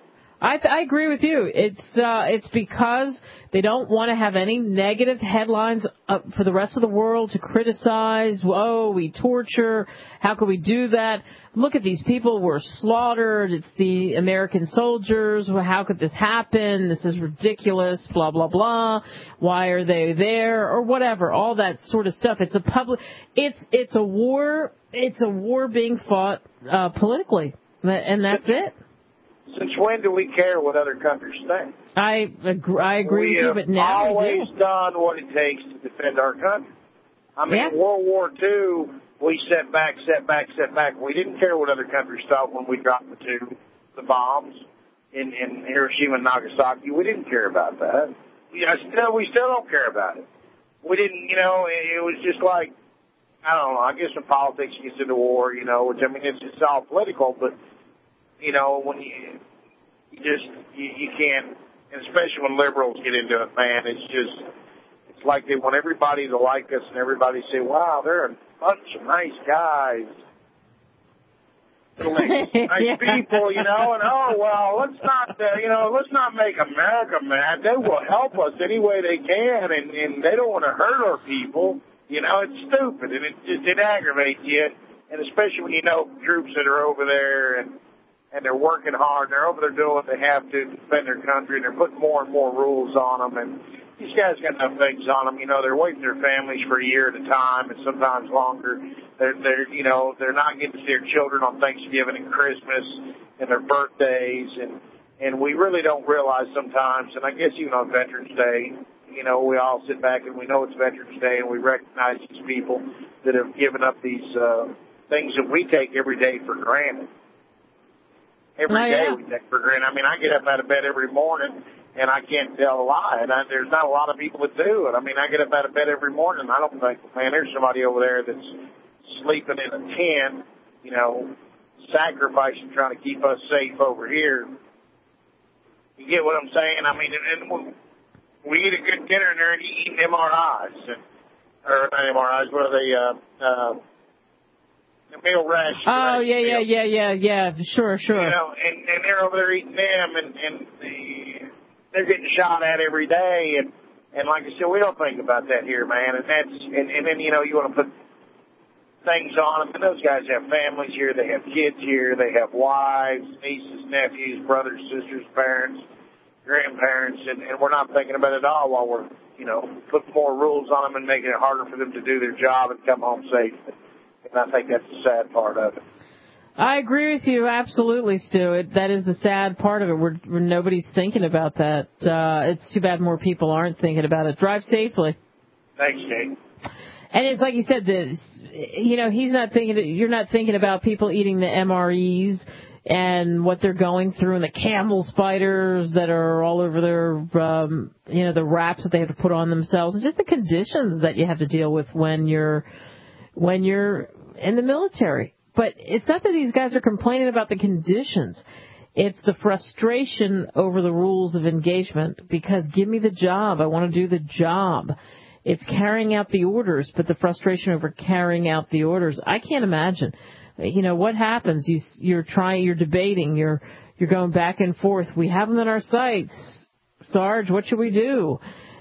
[SPEAKER 1] I, I agree with you. It's uh, it's because they don't want to have any negative headlines up for the rest of the world to criticize. Oh, we torture. How could we do that? Look at these people who were slaughtered. It's the American soldiers. How could this happen? This is ridiculous. Blah blah blah. Why are they there? Or whatever. All that sort of stuff. It's a public. It's it's a war. It's a war being fought uh, politically, and that's it.
[SPEAKER 14] Since when do we care what other countries think?
[SPEAKER 1] I agree, I agree
[SPEAKER 14] we
[SPEAKER 1] with you, but now
[SPEAKER 14] have always
[SPEAKER 1] we do.
[SPEAKER 14] done what it takes to defend our country. I mean,
[SPEAKER 1] Yeah.
[SPEAKER 14] in World War Two, we set back, set back, set back. We didn't care what other countries thought when we dropped the two, the bombs in, in Hiroshima and Nagasaki. We didn't care about that. You know, still, we still don't care about it. We didn't, you know, it, it was just like, I don't know, I guess when politics gets into war, you know, which, I mean, it's, it's all political, but you know, when you, you just, you, you can't, and especially when liberals get into it, man, it's just, it's like they want everybody to like us and everybody say, wow, they're a bunch of nice guys. Nice
[SPEAKER 1] Yeah.
[SPEAKER 14] people, you know, and oh, well, let's not, uh, you know, let's not make America mad. They will help us any way they can, and, and they don't want to hurt our people. You know, it's stupid, and it just, it aggravates you, and especially when you know troops that are over there and, and they're working hard. They're over there doing what they have to defend their country, and they're putting more and more rules on them. And these guys got enough things on them. You know, they're waiting their families for a year at a time, and sometimes longer. They're, they're, you know, they're not getting to see their children on Thanksgiving and Christmas and their birthdays, and and we really don't realize sometimes. And I guess even on Veterans Day, you know, we all sit back and we know it's Veterans Day, and we recognize these people that have given up these uh, things that we take every day for granted. Every
[SPEAKER 1] oh,
[SPEAKER 14] day
[SPEAKER 1] yeah.
[SPEAKER 14] we take for granted. I mean, I get up out of bed every morning, and I can't tell a lie. And I, there's not a lot of people that do it. I mean, I get up out of bed every morning, and I don't think, man, there's somebody over there that's sleeping in a tent, you know, sacrificing, trying to keep us safe over here. You get what I'm saying? I mean, and, and we eat a good dinner, and they're eating M R Is. And, or not M R Is, what are they, uh, uh, meal ration.
[SPEAKER 1] Oh,
[SPEAKER 14] right?
[SPEAKER 1] yeah, yeah, yeah, yeah, yeah. Sure, sure.
[SPEAKER 14] You know, and, and they're over there eating them, and, and the, they're getting shot at every day. And, and like I said, we don't think about that here, man. And that's, and, and then, you know, you want to put things on them. And those guys have families here. They have kids here. They have wives, nieces, nephews, brothers, sisters, parents, grandparents. And, and we're not thinking about it at all while we're, you know, putting more rules on them and making it harder for them to do their job and come home safe. And I think that's the sad part of it.
[SPEAKER 1] I agree with you absolutely, Stu. It, that is the sad part of it. We're, we're nobody's thinking about that. Uh, it's too bad more people aren't thinking about it. Drive safely.
[SPEAKER 14] Thanks, Kate.
[SPEAKER 1] And it's like you said, this, you know, he's not thinking. You're not thinking about people eating the M R Es and what they're going through, and the camel spiders that are all over their, um, you know, the wraps that they have to put on themselves, and just the conditions that you have to deal with when you're. when you're in the military. But it's not that these guys are complaining about the conditions. It's the frustration over the rules of engagement, because give me the job. I want to do the job. It's carrying out the orders, but the frustration over carrying out the orders. I can't imagine. You know, what happens? You, you're trying, you're debating, you're, you're going back and forth. We have them in our sights. Sarge, what should we do?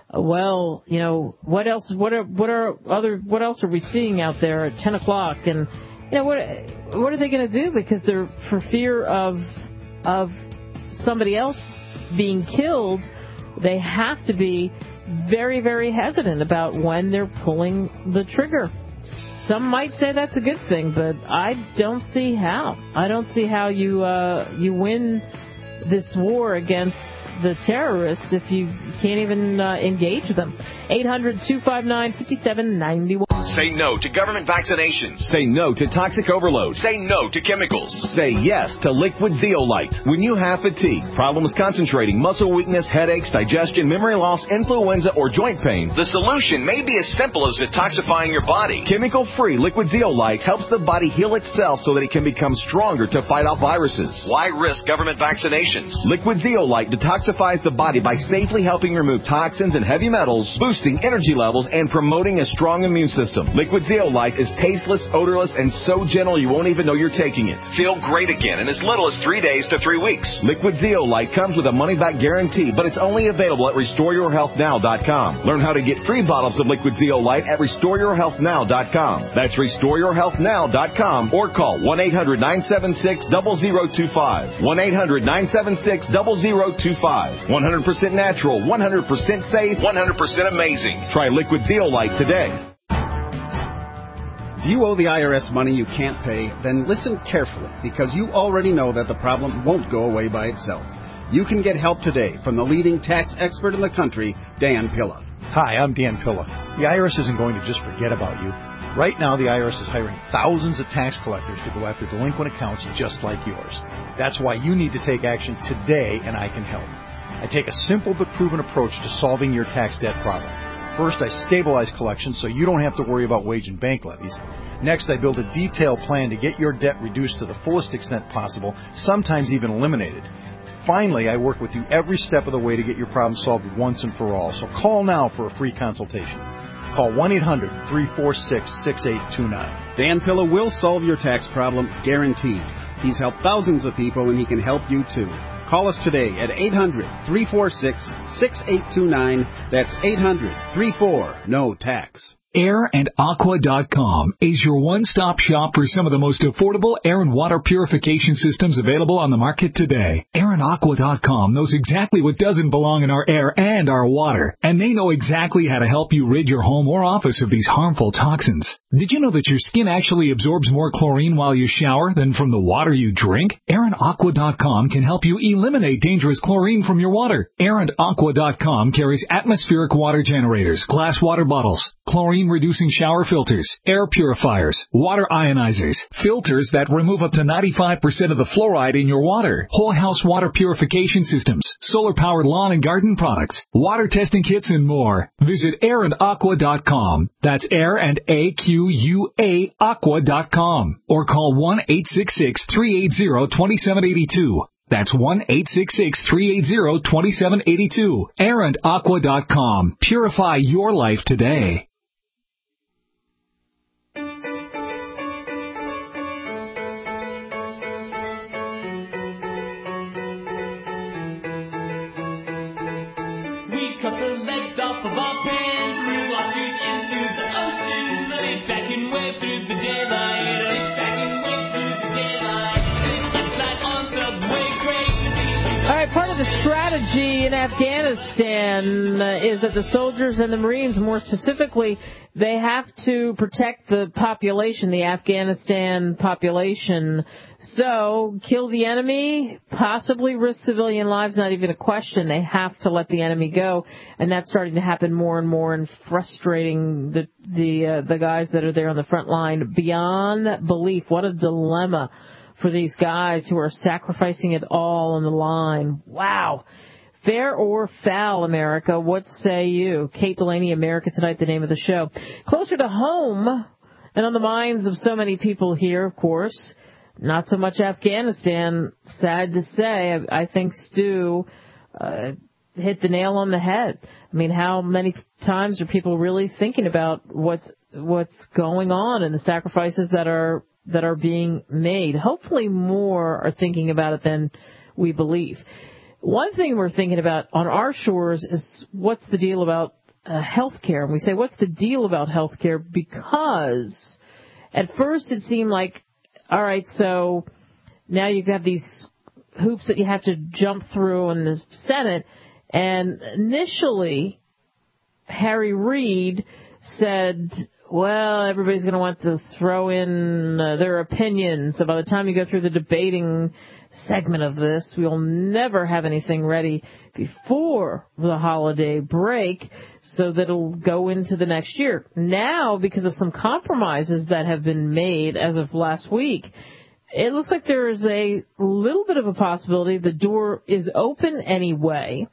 [SPEAKER 1] Well, you know, what else, what are, what are other, what else are we seeing out there at ten o'clock? And, you know, what, what are they going to do? Because they're, for fear of, of somebody else being killed, they have to be very, very hesitant about when they're pulling the trigger. Some might say that's a good thing, but I don't see how. I don't see how you, uh, you win this war against the terrorists if you can't even uh, engage them. eight hundred, two five nine, five seven nine one.
[SPEAKER 15] Say no to government vaccinations.
[SPEAKER 3] Say no to toxic overload.
[SPEAKER 15] Say no to chemicals.
[SPEAKER 3] Say yes to liquid Zeolite. When you have fatigue, problems concentrating, muscle weakness, headaches, digestion, memory loss, influenza, or joint pain,
[SPEAKER 15] the solution may be as simple as detoxifying your body.
[SPEAKER 3] Chemical-free liquid Zeolite helps the body heal itself so that it can become stronger to fight off viruses.
[SPEAKER 15] Why risk government vaccinations?
[SPEAKER 3] Liquid Zeolite detoxifies the body by safely helping remove toxins and heavy metals, boosting energy levels, and promoting a strong immune system.
[SPEAKER 16] system. Liquid Zeolite is tasteless, odorless, and so gentle you won't even know you're taking it.
[SPEAKER 15] Feel great again in as little as three days to three weeks.
[SPEAKER 16] Liquid Zeolite comes with a money-back guarantee, but it's only available at restore your health now dot com. Learn how to get free bottles of Liquid Zeolite at restore your health now dot com. That's restore your health now dot com or call one eight hundred nine seven six zero zero two five. one eight hundred nine seven six zero zero two five. one hundred percent natural, one hundred percent safe,
[SPEAKER 15] one hundred percent amazing.
[SPEAKER 16] Try Liquid Zeolite today.
[SPEAKER 17] If you owe the I R S money you can't pay, then listen carefully, because you already know that the problem won't go away by itself. You can get help today from the leading tax expert in the country, Dan Pilla.
[SPEAKER 18] Hi, I'm Dan Pilla. The I R S isn't going to just forget about you. Right now, the I R S is hiring thousands of tax collectors to go after delinquent accounts just like yours. That's why you need to take action today, and I can help. I take a simple but proven approach to solving your tax debt problem. First, I stabilize collections so you don't have to worry about wage and bank levies. Next, I build a detailed plan to get your debt reduced to the fullest extent possible, sometimes even eliminated. Finally, I work with you every step of the way to get your problem solved once and for all. So call now for a free consultation. Call one eight hundred three four six six eight two nine.
[SPEAKER 17] Dan Pilla will solve your tax problem, guaranteed. He's helped thousands of people, and he can help you too. Call us today at eight hundred three four six six eight two nine. That's eight hundred three four no tax.
[SPEAKER 19] air and aqua dot com is your one-stop shop for some of the most affordable air and water purification systems available on the market today. air and aqua dot com knows exactly what doesn't belong in our air and our water, and they know exactly how to help you rid your home or office of these harmful toxins. Did you know that your skin actually absorbs more chlorine while you shower than from the water you drink? air and aqua dot com can help you eliminate dangerous chlorine from your water. air and aqua dot com carries atmospheric water generators, glass water bottles, chlorine reducing shower filters, air purifiers, water ionizers, filters that remove up to ninety-five percent of the fluoride in your water, whole house water purification systems, solar powered lawn and garden products, water testing kits, and more. Visit air and aqua dot com. That's air and A Q U A aqua dot com. Or call one eight six six three eight zero two seven eight two. That's one eight six six three eight zero two seven eight two. air and aqua dot com. Purify your life today.
[SPEAKER 20] We cut the legs off of our kangaroo, our shoot into the ocean, lay back and wave through the daylight, lay back and wave through the daylight, like on subway crazy.
[SPEAKER 1] All right, part of the strategy in Afghanistan uh, is that the soldiers and the Marines, more specifically, they have to protect the population, the Afghanistan population. So, kill the enemy, possibly risk civilian lives, not even a question. They have to let the enemy go, and that's starting to happen more and more, and frustrating the the uh, the guys that are there on the front line beyond belief. What a dilemma for these guys who are sacrificing it all on the line. Wow. Fair or foul, America? What say you? Kate Delaney, America Tonight, the name of the show. Closer to home, and on the minds of so many people here, of course, not so much Afghanistan. Sad to say, I, I think Stu uh, hit the nail on the head. I mean, how many times are people really thinking about what's what's going on and the sacrifices that are that are being made? Hopefully more are thinking about it than we believe. One thing we're thinking about on our shores is what's the deal about uh, health care. And we say, what's the deal about health care? Because at first it seemed like, all right, so now you have these hoops that you have to jump through in the Senate. And initially, Harry Reid said, well, everybody's going to want to throw in uh, their opinions. So by the time you go through the debating segment of this, we'll never have anything ready before the holiday break so that it'll go into the next year. Now, because of some compromises that have been made as of last week, it looks like there is a little bit of a possibility, the door is open anyway,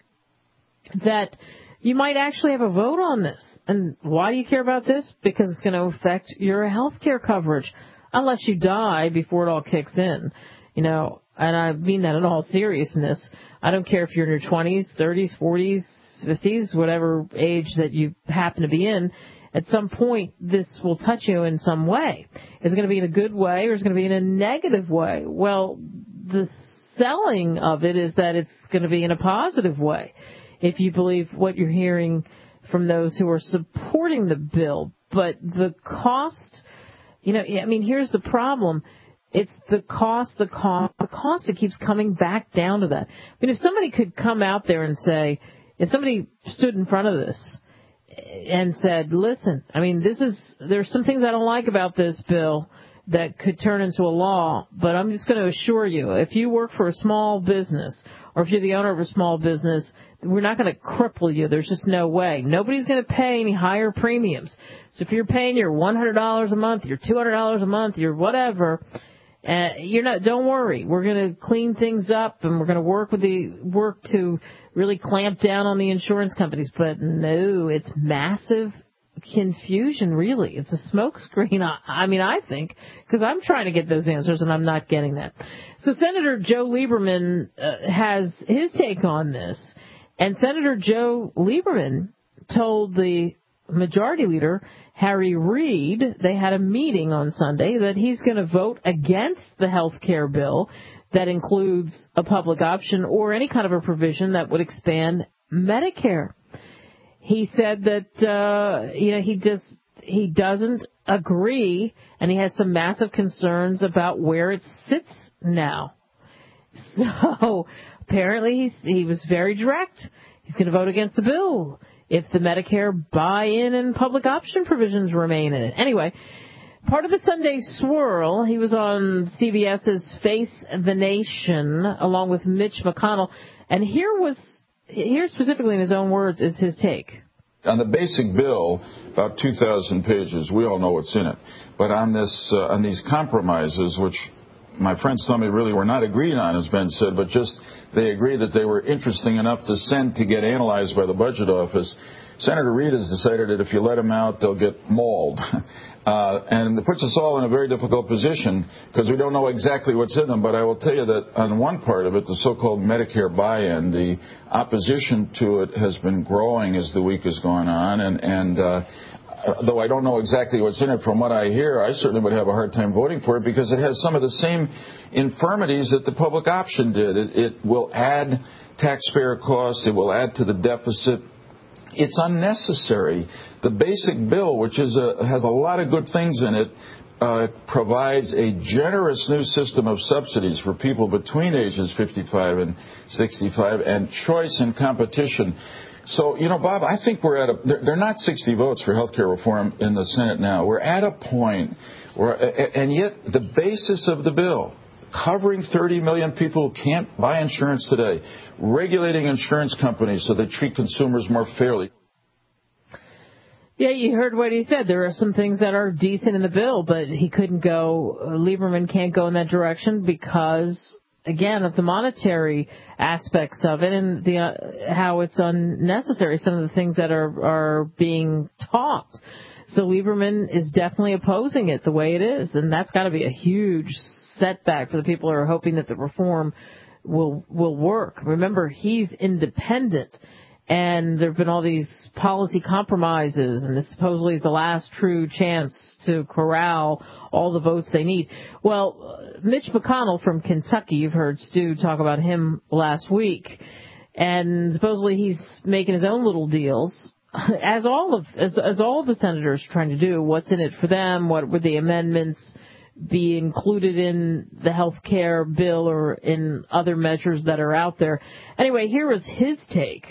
[SPEAKER 1] that you might actually have a vote on this. And why do you care about this? Because it's going to affect your health care coverage, unless you die before it all kicks in. You know, and I mean that in all seriousness. I don't care if you're in your twenties, thirties, forties, fifties, whatever age that you happen to be in. at some point this will touch you in some way. Is it going to be in a good way or is it going to be in a negative way? Well, the selling of it is that it's going to be in a positive way, if you believe what you're hearing from those who are supporting the bill. But the cost, you know, I mean, here's the problem. It's the cost, the cost, the cost that keeps coming back down to that. I mean, if somebody could come out there and say, if somebody stood in front of this and said, listen, I mean, this is, there's some things I don't like about this bill that could turn into a law, but I'm just going to assure you, if you work for a small business or if you're the owner of a small business, we're not going to cripple you. There's just no way. Nobody's going to pay any higher premiums. So if you're paying your one hundred dollars a month, your two hundred dollars a month, your whatever, uh, you're not, don't worry. We're going to clean things up and we're going to work with the, work to really clamp down on the insurance companies. But no, it's massive confusion, really. It's a smokescreen, I mean, I think, because I'm trying to get those answers and I'm not getting that. So Senator Joe Lieberman uh, has his take on this. And Senator Joe Lieberman told the majority leader, Harry Reid, they had a meeting on Sunday, that he's going to vote against the health care bill that includes a public option or any kind of a provision that would expand Medicare. He said that, uh, you know, he just, he doesn't agree, and he has some massive concerns about where it sits now. So apparently he's, he was very direct. He's going to vote against the bill if the Medicare buy-in and public option provisions remain in it. Anyway, part of the Sunday swirl, he was on CBS's Face the Nation along with Mitch McConnell, and here was, here specifically in his own words is his take.
[SPEAKER 21] On the basic bill, about two thousand pages, we all know what's in it. But on this, uh, on these compromises, which my friends tell me really we're not agreed on, as Ben said, but just they agree that they were interesting enough to send to get analyzed by the budget office. Senator Reid has decided that if you let them out, they'll get mauled. Uh, and it puts us all in a very difficult position because we don't know exactly what's in them. But I will tell you that on one part of it, the so-called Medicare buy-in, the opposition to it has been growing as the week has gone on. And, and uh, though I don't know exactly what's in it, from what I hear, I certainly would have a hard time voting for it because it has some of the same infirmities that the public option did. It, it will add taxpayer costs. It will add to the deficit. It's unnecessary. The basic bill, which is a, has a lot of good things in it, uh, provides a generous new system of subsidies for people between ages fifty-five and sixty-five and choice and competition. So, you know, Bob, I think we're at a, there, there are not sixty votes for health care reform in the Senate now. We're at a point where, and yet the basis of the bill, covering thirty million people who can't buy insurance today, regulating insurance companies so they treat consumers more fairly.
[SPEAKER 1] Yeah, you heard what he said. There are some things that are decent in the bill, but he couldn't go, uh, Lieberman can't go in that direction because, again, of the monetary aspects of it and the uh, how it's unnecessary, some of the things that are, are being talked. So Lieberman is definitely opposing it the way it is, and that's got to be a huge setback for the people who are hoping that the reform will will work. Remember, he's independent, and there have been all these policy compromises, and this supposedly is the last true chance to corral all the votes they need. Well, Mitch McConnell from Kentucky, you've heard Stu talk about him last week, and supposedly he's making his own little deals, as all of as, as all of the senators are trying to do. What's in it for them? What would the amendments be included in the health care bill or in other measures that are out there? Anyway, here was his take.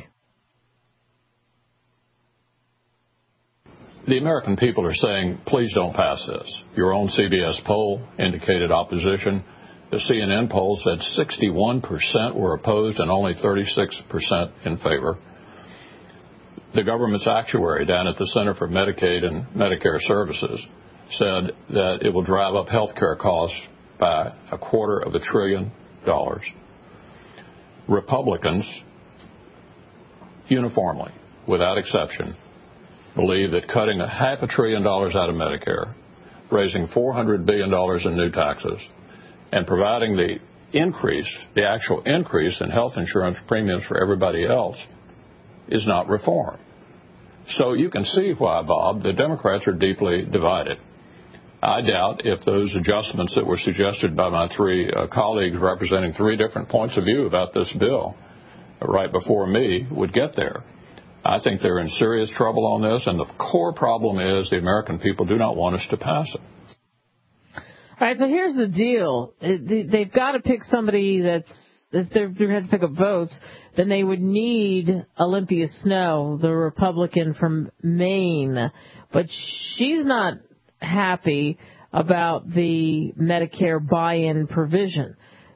[SPEAKER 22] The American people are saying, please don't pass this. Your own C B S poll indicated opposition. The C N N poll said sixty-one percent were opposed and only thirty-six percent in favor. The government's actuary down at the Center for Medicaid and Medicare Services said that it will drive up health care costs by a quarter of a trillion dollars. Republicans, uniformly, without exception, believe that cutting a half a trillion dollars out of Medicare, raising four hundred billion dollars in new taxes, and providing the increase, the actual increase in health insurance premiums for everybody else is not reform. So you can see why, Bob, the Democrats are deeply divided. I doubt if those adjustments that were suggested by my three uh, colleagues representing three different points of view about this bill right before me would get there. I think they're in serious trouble on this, and the core problem is the American people do not want us to pass it.
[SPEAKER 1] All right, so here's the deal. They've got to pick somebody that's, if they're, they're going to pick up votes, then they would need Olympia Snowe, the Republican from Maine. But she's not happy about the Medicare buy-in provision.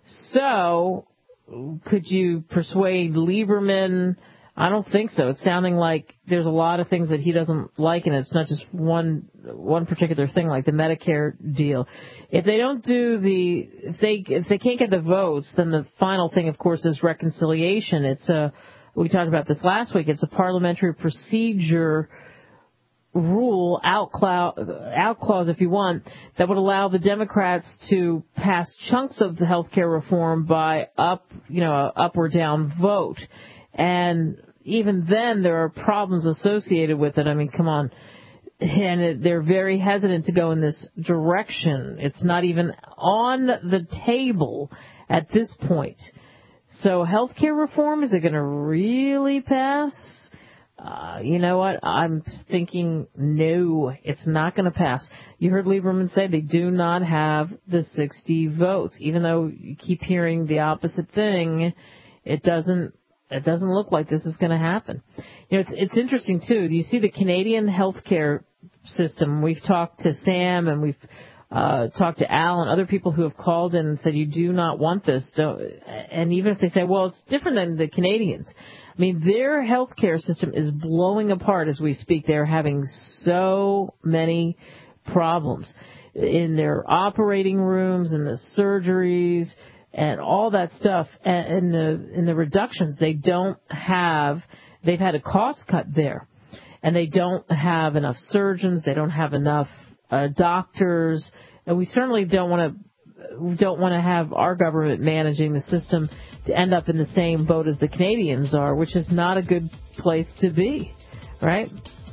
[SPEAKER 1] So could you persuade Lieberman? I don't think so. It's sounding like there's a lot of things that he doesn't like, and it's not just one one particular thing like the Medicare deal. If they don't do the, if they if they can't get the votes, then the final thing, of course, is reconciliation. It's a, we talked about this last week. It's a parliamentary procedure rule, out clause, out clause, if you want, that would allow the Democrats to pass chunks of the health care reform by up, you know, a up or down vote. And even then, there are problems associated with it. I mean, come on. And it, they're very hesitant to go in this direction. It's not even on the table at this point. So health care reform, is it going to really pass? Uh, you know what? I'm thinking, no, it's not going to pass. You heard Lieberman say they do not have the sixty votes. Even though you keep hearing the opposite thing, it doesn't It doesn't look like this is going to happen. You know, it's it's interesting, too. Do you see the Canadian healthcare system? We've talked to Sam and we've uh, talked to Al and other people who have called in and said, you do not want this. Don't. And even if they say, well, it's different than the Canadians. I mean, their healthcare system is blowing apart as we speak. They're having so many problems in their operating rooms and the surgeries and all that stuff, and in the in the reductions, they don't have, they've had a cost cut there, and they don't have enough surgeons, they don't have enough uh, doctors, and we certainly don't want to we don't want to have our government managing the system to end up in the same boat as the Canadians are, which is not a good place to be, right?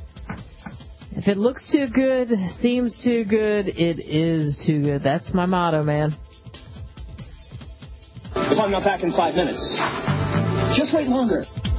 [SPEAKER 1] If it looks too good, seems too good, it is too good. That's my motto, man.
[SPEAKER 2] If I'm not back in five minutes, just wait longer.